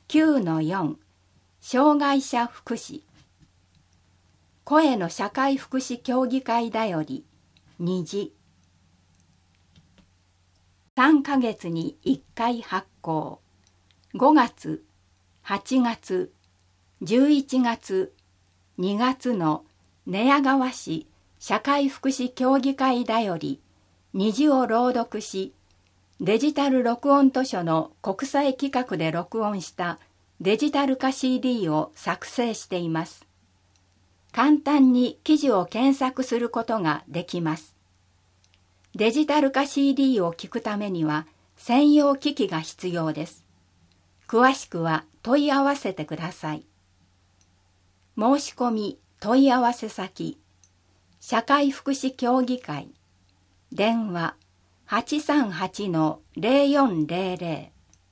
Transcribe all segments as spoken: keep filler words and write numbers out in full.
きゅうのよん 障害者福祉。声の社会福祉協議会だよりにじ。さんかげつにいっかい発行。ごがつ、はちがつ、じゅういちがつ、にがつの寝屋川市社会福祉協議会だより虹を朗読し、デジタル録音図書の国際規格で録音したデジタル化 シーディー を作成しています。簡単に記事を検索することができます。デジタル化 シーディー を聞くためには専用機器が必要です。詳しくは問い合わせてください。申し込み問い合わせ先、社会福祉協議会、電話 はちさんはちのゼロよんゼロゼロ。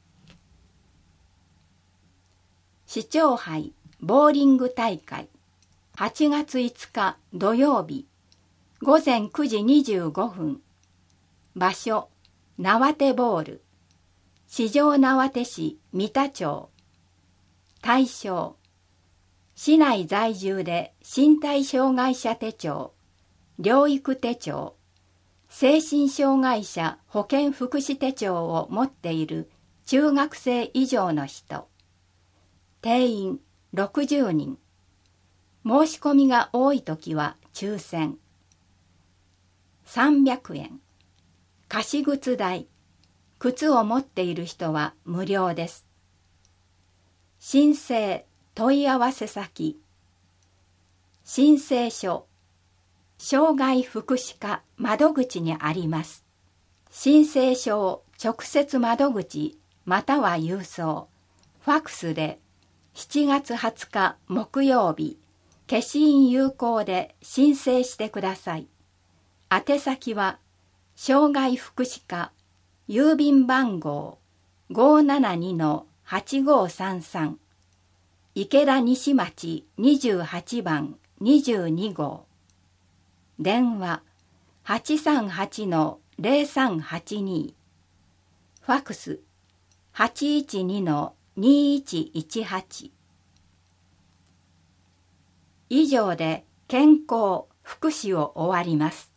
市長杯ボーリング大会、はちがついつか土曜日、ごぜんくじにじゅうごふん。場所、縄手ボール、四条畷市三田町。対象、市内在住で身体障害者手帳、療育手帳、精神障害者保健福祉手帳を持っている中学生以上の人。定員ろくじゅうにん。申し込みが多いときは抽選。さんびゃくえん。貸し靴代。靴を持っている人は無料です。申請、問い合わせ先。申請書、障害福祉課窓口にあります。申請書を直接窓口または郵送、ファクスでしちがつはつか木曜日、消印有効で申請してください。宛先は、障害福祉課、郵便番号 ごーななにのはちごーさんさん、池田西町にじゅうはちばんにじゅうにごう。電話 はちさんはちのゼロさんはちに。ファクス はちいちにのにいちいちはち。以上で健康福祉を終わります。